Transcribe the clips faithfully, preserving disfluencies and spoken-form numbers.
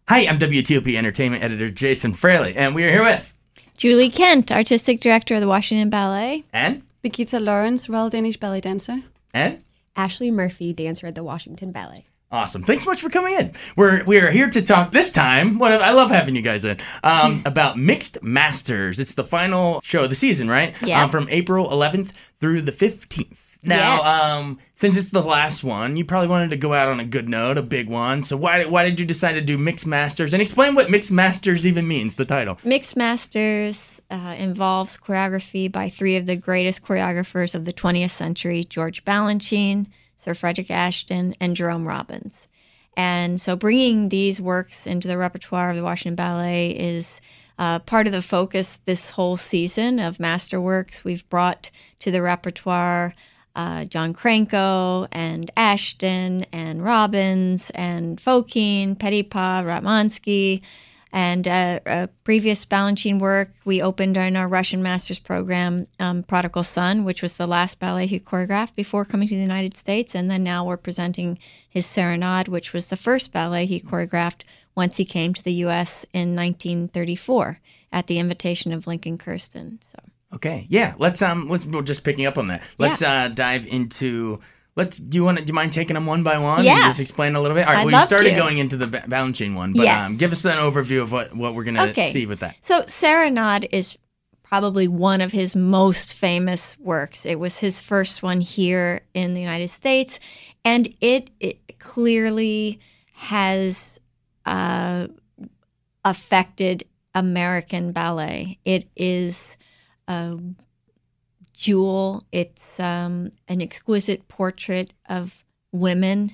Hi, I'm W T O P Entertainment Editor Jason Fraley, and we are here with Julie Kent, Artistic Director of the Washington Ballet. And Birgitta Lawrence, Royal Danish Ballet Dancer. And Ashley Murphy, dancer at the Washington Ballet. Awesome. Thanks so much for coming in. We're we are here to talk this time. What I love having you guys in um, about Mixed Masters. It's the final show of the season, right? Yeah. Um, from April eleventh through the fifteenth. Now, Yes. um, since it's the last one, you probably wanted to go out on a good note, a big one. So why why did you decide to do Mixed Masters? And explain what Mixed Masters even means, the title. Mixed Masters uh, involves choreography by three of the greatest choreographers of the twentieth century, George Balanchine, Sir Frederick Ashton, and Jerome Robbins. And so bringing these works into the repertoire of the Washington Ballet is uh, part of the focus this whole season of masterworks. We've brought to the repertoire uh, John Cranko and Ashton and Robbins and Fokine, Petipa, Ratmansky, and uh, a previous Balanchine work we opened in our Russian Masters program, um, Prodigal Son, which was the last ballet he choreographed before coming to the United States. And then now we're presenting his Serenade, which was the first ballet he choreographed once he came to the U S in nineteen thirty-four at the invitation of Lincoln Kirsten. So. Okay, yeah. Let's um, let's we're just picking up on that. Let's Yeah. uh, dive into. Let's. Do you want to? Do you mind taking them one by one? Yeah. And just explain a little bit. All right. I'd well, you love started to. going into the ba- Balanchine one, but Yes. um, give us an overview of what, what we're gonna Okay. see with that. So Serenade is probably one of his most famous works. It was his first one here in the United States, and it, it clearly has uh, affected American ballet. It is a jewel. It's um, an exquisite portrait of women,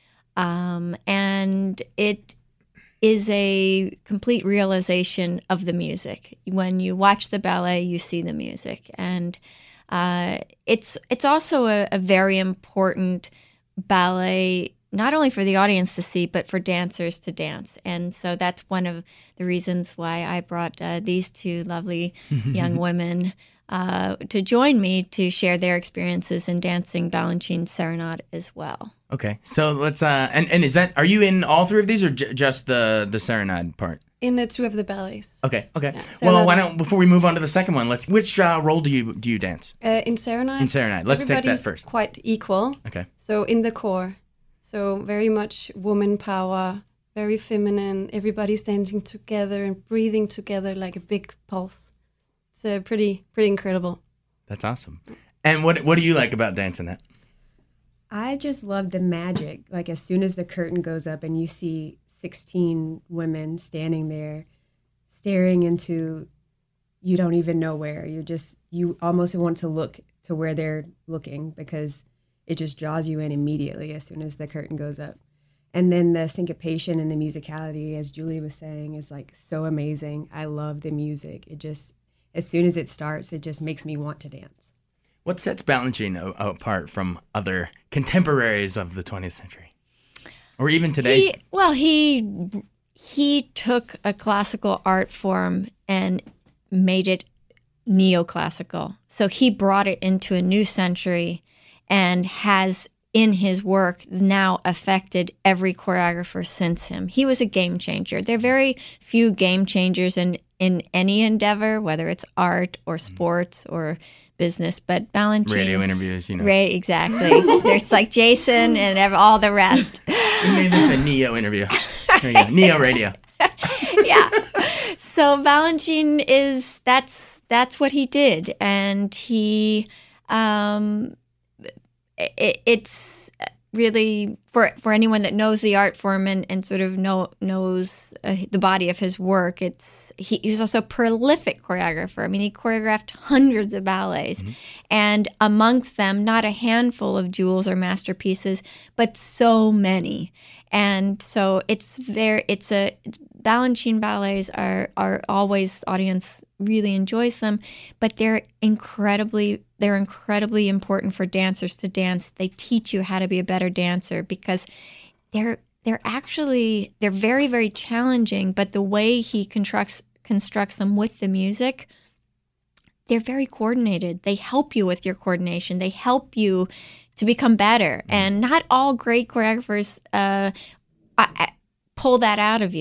um, and it is a complete realization of the music. When you watch the ballet, you see the music, and uh, it's it's also a, a very important ballet, not only for the audience to see, but for dancers to dance. And so that's one of the reasons why I brought uh, these two lovely young women uh, to join me to share their experiences in dancing Balanchine Serenade as well. Okay, so let's. Uh, and and is that? Are you in all three of these, or j- just the the Serenade part? In the two of the ballets. Okay, okay. Yeah, well, Serenade. why don't before we move on to the second one, let's. Which uh, role do you do you dance Uh, in Serenade, in Serenade? Let's take that everybody's first. quite equal. Okay. So in the core, so very much woman power, very feminine. Everybody's dancing together and breathing together like a big pulse. It's uh, pretty pretty incredible. That's awesome. And what what do you like about dancing that? I just love the magic. Like as soon as the curtain goes up and you see sixteen women standing there staring into you don't even know where. You're just you almost want to look to where they're looking because it just draws you in immediately as soon as the curtain goes up. And then the syncopation and the musicality, as Julie was saying, is like so amazing. I love the music. It just as soon as it starts, it just makes me want to dance. What sets Balanchine a- apart from other contemporaries of the twentieth century, or even today? He, well, he he took a classical art form and made it neoclassical. So he brought it into a new century and has in his work now affected every choreographer since him. He was a game changer. There are very few game changers in, in any endeavor, whether it's art or sports or business, but Balanchine... Radio interviews, you know. Right, exactly. There's like Jason and ev- all the rest. We made this a Neo interview. There you go. Neo radio. Yeah. So Balanchine is that's that's what he did, and he um, it, it's really for for anyone that knows the art form and, and sort of know knows uh, the body of his work. It's he, he was also a prolific choreographer. I mean, he choreographed hundreds of ballets, mm-hmm. and amongst them, not a handful of jewels or masterpieces, but so many. And so it's there. It's a Balanchine ballets are are always audience really enjoys them, but they're incredibly they're incredibly important for dancers to dance. They teach you how to be a better dancer because they're they're actually they're very very challenging. But the way he constructs constructs them with the music, they're very coordinated. They help you with your coordination. They help you to become better. And not all great choreographers uh, I, I pull that out of you.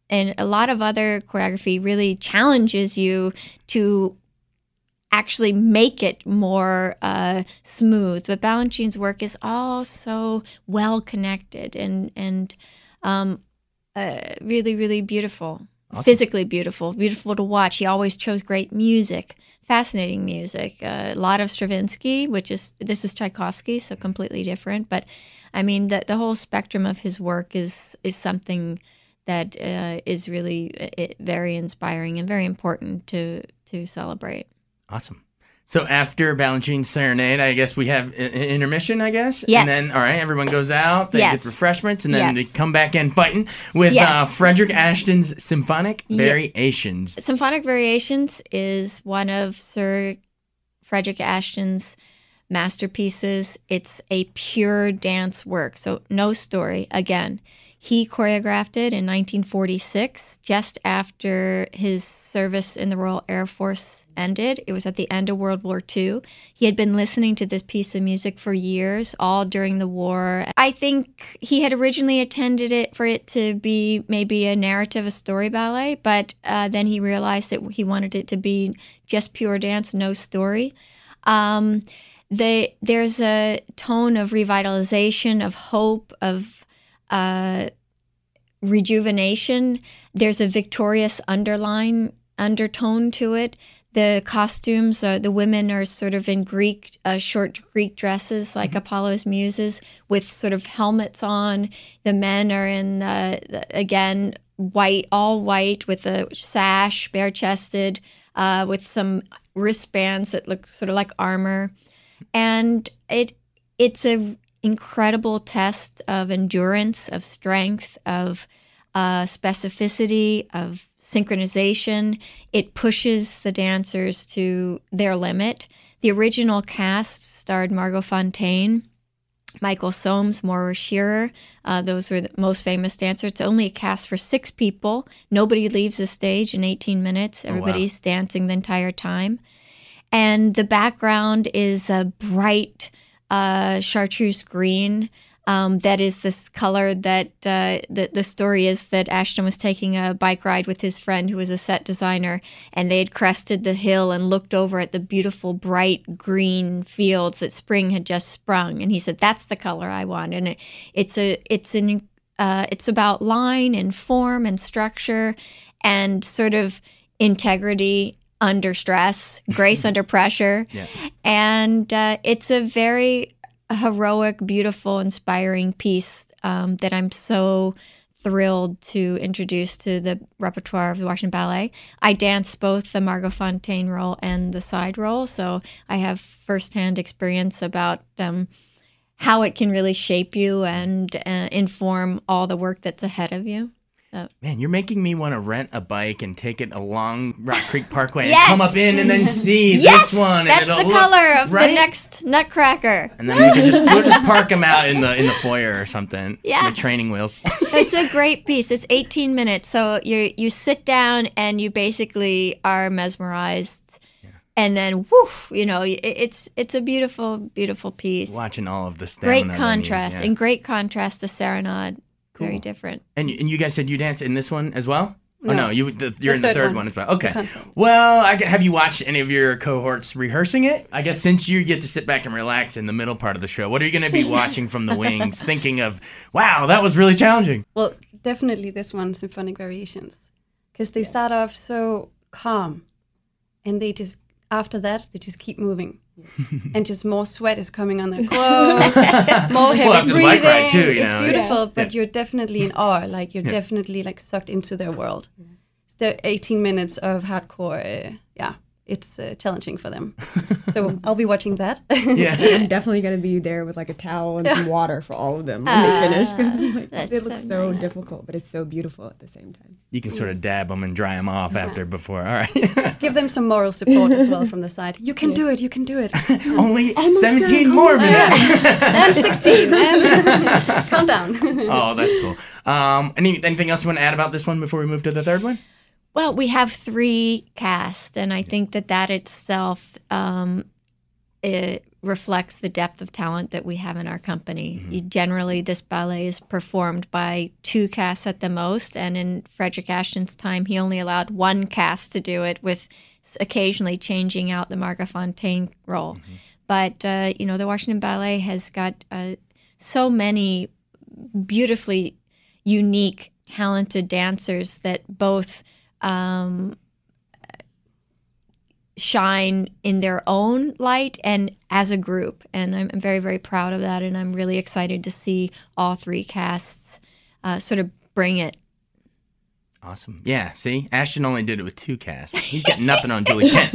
and a lot of other choreography really challenges you to actually make it more uh, smooth. But Balanchine's work is all so well connected and and um, uh, really, really beautiful. Awesome. Physically beautiful, beautiful to watch. He always chose great music, fascinating music. Uh, a lot of Stravinsky, which is, this is Tchaikovsky, so completely different. But I mean, the, the whole spectrum of his work is is something that uh, is really uh, very inspiring and very important to to celebrate. Awesome. So after Balanchine's Serenade, I guess we have an intermission, I guess? Yes. And then, all right, everyone goes out, they yes. get refreshments, and then yes. they come back in fighting with yes. uh, Frederick Ashton's Symphonic Variations. Yeah. Symphonic Variations is one of Sir Frederick Ashton's masterpieces. It's a pure dance work, so no story, again. He choreographed it in nineteen forty-six, just after his service in the Royal Air Force ended. It was at the end of World War Two. He had been listening to this piece of music for years, all during the war. I think he had originally intended it for it to be maybe a narrative, a story ballet, but uh, then he realized that he wanted it to be just pure dance, no story. Um, they, there's a tone of revitalization, of hope, of Uh, rejuvenation. There's a victorious underline undertone to it. The costumes, uh, the women are sort of in Greek, uh, short Greek dresses like mm-hmm. Apollo's Muses with sort of helmets on. The men are in, uh, again, white, all white with a sash, bare-chested, uh, with some wristbands that look sort of like armor. And it it's a incredible test of endurance, of strength, of uh, specificity, of synchronization. It pushes the dancers to their limit. The original cast starred Margot Fonteyn, Michael Soames, Maura Shearer. Uh, those were the most famous dancers. It's only a cast for six people. Nobody leaves the stage in eighteen minutes. Everybody's oh, wow. dancing the entire time. And the background is a bright Uh, chartreuse green. Um, that is this color that uh, the, the story is that Ashton was taking a bike ride with his friend who was a set designer, and they had crested the hill and looked over at the beautiful bright green fields that spring had just sprung. And he said, "That's the color I want." And it, it's a it's an uh, it's about line and form and structure and sort of integrity under stress, grace under pressure. Yeah. And uh, it's a very heroic, beautiful, inspiring piece um, that I'm so thrilled to introduce to the repertoire of the Washington Ballet. I dance both the Margot Fonteyn role and the side role, so I have firsthand experience about um, how it can really shape you and uh, inform all the work that's ahead of you. So. Man, you're making me want to rent a bike and take it along Rock Creek Parkway yes! and come up in and then see yes! this one. That's and the look, color of right? the next Nutcracker. And then we can just, we'll just park them out in the in the foyer or something. Yeah. The training wheels. It's a great piece. It's eighteen minutes. So you you sit down and you basically are mesmerized. Yeah. And then, woof, you know, it, it's it's a beautiful, beautiful piece. Watching all of the stamina. Great contrast. Yeah. And great contrast to Serenade. Cool. Very different. And and you guys said you dance in this one as well? No, oh, no, you the, you're the in the third one. one as well. Okay. Well, I, have you watched any of your cohorts rehearsing it? I guess since you get to sit back and relax in the middle part of the show, what are you going to be watching from the wings, thinking of, wow, that was really challenging? Well, definitely this one, Symphonic Variations, because they start off so calm, and they just after that they just keep moving. And just more sweat is coming on their clothes, more heavy well, breathing. The bike ride too, you it's know. beautiful, yeah. but yeah. you're definitely in awe. Like you're yeah. definitely like sucked into their world. Yeah. It's the eighteen minutes of hardcore. Uh, yeah, it's uh, challenging for them. So I'll be watching that. yeah. I'm definitely going to be there with like a towel and some water for all of them when uh, they finish, because like, it looks so, so nice. difficult, but it's so beautiful at the same time. You can sort of dab them and dry them off yeah. after before. All right. Give them some moral support as well from the side. You can yeah. do it. You can do it. Only Almost seventeen done, more minutes. And sixteen. And calm down. Oh, that's cool. Um, any, anything else you want to add about this one before we move to the third one? Well, we have three cast, and I think that that itself um, it reflects the depth of talent that we have in our company. Mm-hmm. You, generally, this ballet is performed by two casts at the most, and in Frederick Ashton's time, he only allowed one cast to do it, with occasionally changing out the Margot Fontaine role. Mm-hmm. But, uh, you know, the Washington Ballet has got uh, so many beautifully unique, talented dancers that both um, shine in their own light and as a group. And I'm, I'm very, very proud of that. And I'm really excited to see all three casts uh, sort of bring it. Awesome. Yeah, see? Ashton only did it with two casts. He's got nothing on Julie Kent.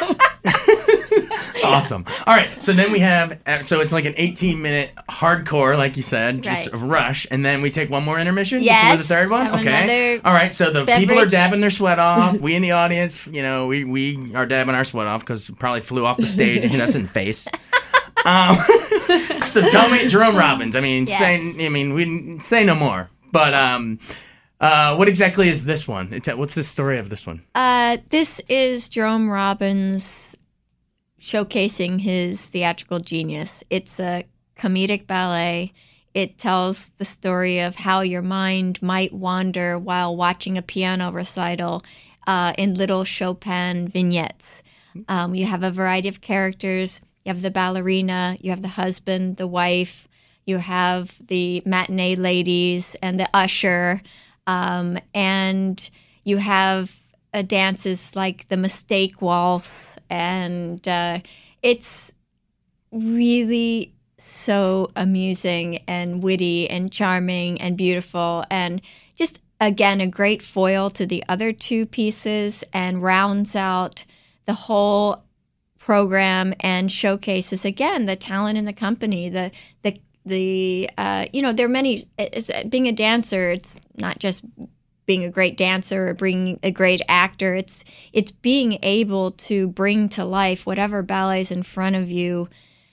Awesome. All right, so then we have, so it's like an eighteen-minute hardcore, like you said, just right. a rush, and then we take one more intermission? Yes. For the third one? Have okay. All right, so the beverage. people are dabbing their sweat off. We in the audience, you know, we, we are dabbing our sweat off because probably flew off the stage. That's in the face. Um, so tell me, Jerome Robbins, I mean, yes. say, I mean, we say no more, but... um. Uh, what exactly is this one? It's, what's the story of this one? Uh, this is Jerome Robbins showcasing his theatrical genius. It's a comedic ballet. It tells the story of how your mind might wander while watching a piano recital uh, in little Chopin vignettes. Um, you have a variety of characters. You have the ballerina, you have the husband, the wife, you have the matinee ladies and the usher. Um, and you have uh, dances like the Mistake Waltz, and uh, it's really so amusing and witty and charming and beautiful, and just, again, a great foil to the other two pieces, and rounds out the whole program and showcases, again, the talent in the company, the the The uh, you know, there are many. It's, being a dancer, it's not just being a great dancer or being a great actor. It's it's being able to bring to life whatever ballet is in front of you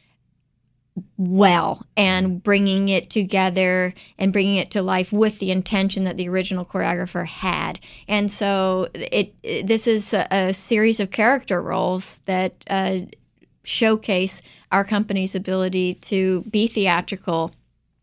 well, and bringing it together and bringing it to life with the intention that the original choreographer had. And so it, it this is a, a series of character roles that Uh, showcase our company's ability to be theatrical,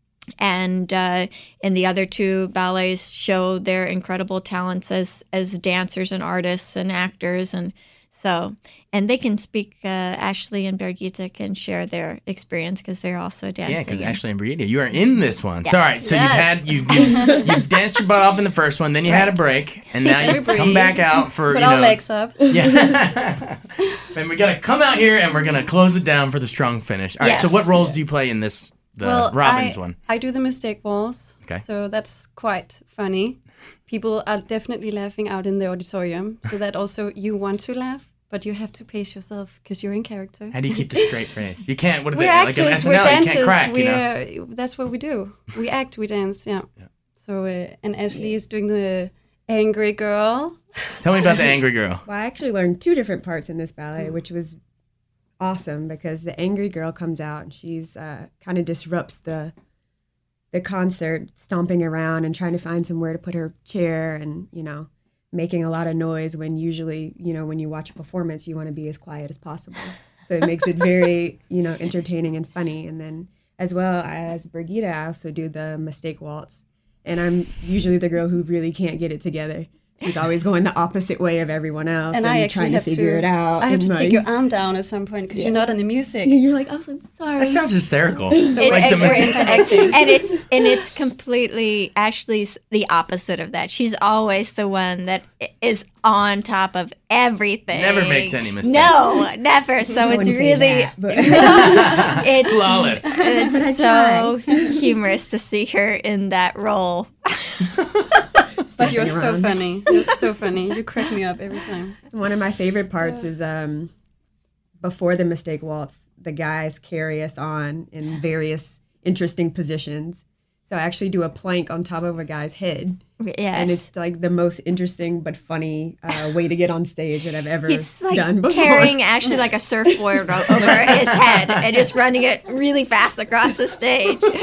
and uh, and the other two ballets show their incredible talents as as dancers and artists and actors, and so and they can speak. Uh, Ashley and Birgitta can share their experience because they're also dancing. Yeah, because Ashley and Birgitta, you are in this one. Yes. So, all right, so Yes. you've had you've, you've you've danced your butt off in the first one, then you had a break, and now you We come breathe. back out for Put you our know. legs up. Yeah. And we gotta come out here and we're gonna close it down for the strong finish. All right. Yes. So what roles do you play in this the well, Robbins I, one? I do the Mistake Waltz. Okay. So that's quite funny. People are definitely laughing out in the auditorium. So that also, you want to laugh, but you have to pace yourself because you're in character. How do you keep the straight face? You can't. What are We're they like? actors, An we're S N L, you dancers. can't crack. You We're know? That's what we do. We act, we dance. Yeah. Yeah. So uh, and Ashley is doing the angry girl. Tell me about the angry girl. Well, I actually learned two different parts in this ballet, which was awesome because the angry girl comes out and she's uh, kind of disrupts the the concert, stomping around and trying to find somewhere to put her chair, and you know, making a lot of noise when usually, you know, when you watch a performance, you want to be as quiet as possible. So it makes it very, you know, entertaining and funny. And then as well as Birgitta, I also do the Mistake Waltz, and I'm usually the girl who really can't get it together. She's always going the opposite way of everyone else, And, and, I actually trying have to figure to, it out. I have and to like, take your arm down at some point because Yeah. you're not in the music. and you're like, oh, so sorry. That sounds hysterical. So It- we're, and- we're into acting. and it's and it's completely Ashley's the opposite of that. She's always the one that i- is on top of everything. Never makes any mistakes. No, never. So I it's wouldn't say really that, but it's Flawless. it's so humorous to see her in that role. But you're so around. funny. You're so funny. You crack me up every time. One of my favorite parts is um, before the Mistake Waltz, the guys carry us on in various interesting positions. So I actually do a plank on top of a guy's head. Yes. And it's like the most interesting but funny uh, way to get on stage that I've ever He's like done before. carrying Ashley like a surfboard o- over his head and just running it really fast across the stage. But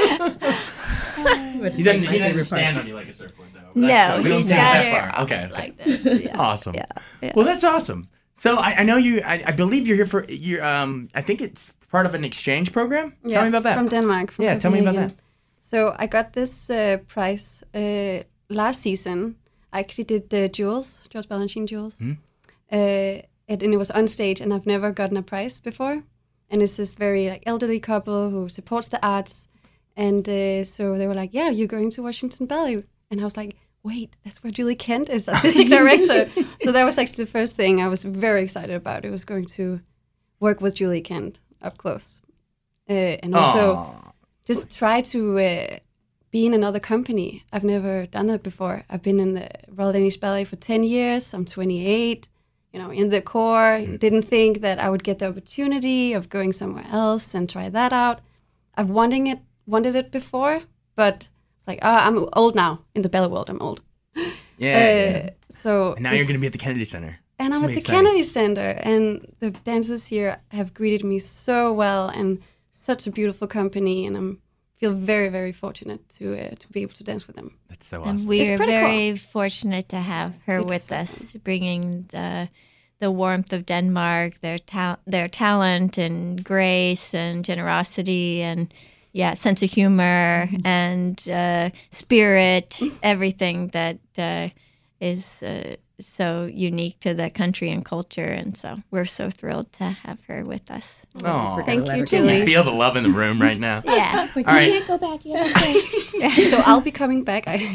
He it's doesn't, like my he doesn't favorite part. stand on you like a surfboard, though. No, That's cool. We don't he's take it got that her far. Okay. okay. like this. Yeah. Awesome. Yeah, yeah. Well, that's awesome. So I, I know you. I, I believe you're here for. You're. Um. I think it's part of an exchange program. Yeah, Tell me about that. From Denmark. From Yeah, tell me about Copenhagen. that. So I got this uh, prize uh, last season. I actually did the Jewels, George Balanchine Jewels. Mhm. Uh, it, and it was on stage, and I've never gotten a prize before. And it's this very like elderly couple who supports the arts. And uh, so they were like, yeah, you're going to Washington Ballet. And I was like, wait, that's where Julie Kent is, artistic director. So that was actually the first thing I was very excited about. It was going to work with Julie Kent up close. Uh, and also Aw. just try to uh, be in another company. I've never done that before. I've been in the Royal Danish Ballet for ten years. I'm twenty-eight, you know, in the core. Didn't think that I would get the opportunity of going somewhere else and try that out. I've wanting it, wanted it before, but it's like, oh, I'm old now. In the ballet world, I'm old. Yeah. Uh, yeah. So And now you're going to be it's- at the Kennedy Center. and I'm It's at gonna the be exciting. Kennedy Center, and the dancers here have greeted me so well, and such a beautiful company, and I'm feel very, very fortunate to uh, to be able to dance with them. That's so And awesome. we It's are pretty cool. very fortunate to have her It's with so us, bringing the the warmth of Denmark, their ta- their talent and grace and generosity and yeah, sense of humor and uh, spirit, everything that uh, is uh, so unique to the country and culture. And so we're so thrilled to have her with us. Oh, Thank you, can you Julie. feel the love in the room right now? Yeah, Like, All you right. can't go back. You have to stay. So I'll be coming back. I,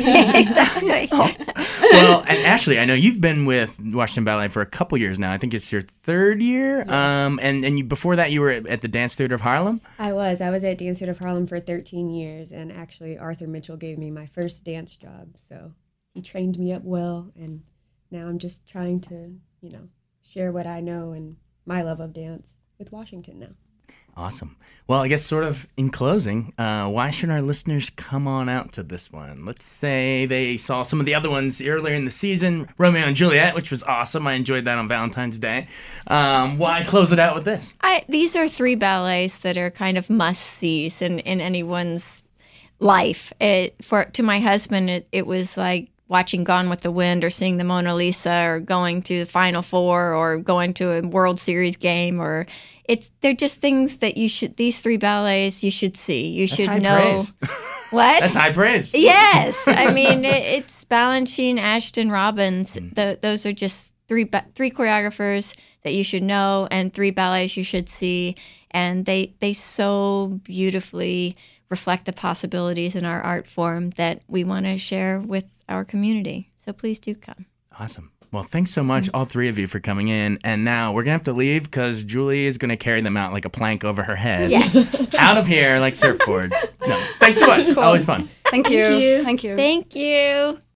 exactly. Well, and Ashley, I know you've been with Washington Ballet for a couple years now. I think it's your third year. Um, and and you, before that, you were at, at the Dance Theater of Harlem. I was. I was at Dance Theater of Harlem for thirteen years, and actually Arthur Mitchell gave me my first dance job. So he trained me up well, and now I'm just trying to, you know, share what I know and my love of dance with Washington now. Awesome. Well, I guess sort of in closing, uh, why should our listeners come on out to this one? Let's say they saw some of the other ones earlier in the season, Romeo and Juliet, which was awesome. I enjoyed that on Valentine's Day. Um, why close it out with this? I, these are three ballets that are kind of must-sees in, in anyone's life. It, for to my husband, it, it was like watching Gone with the Wind or seeing the Mona Lisa or going to the Final Four or going to a World Series game. Or it's they're just things that you should. These three ballets you should see. You That's should high know praise. what. That's high praise. Yes, I mean it, it's Balanchine, Ashton, Robbins. The, those are just three ba- three choreographers that you should know, and three ballets you should see, and they they so beautifully reflect the possibilities in our art form that we want to share with our community. So please do come. Awesome. Well, thanks so much, all three of you, for coming in. And now we're going to have to leave because Julie is going to carry them out like a plank over her head. Yes. Out of here like surfboards. No, thanks so much. Always fun. thank you. you. Thank you. Thank you.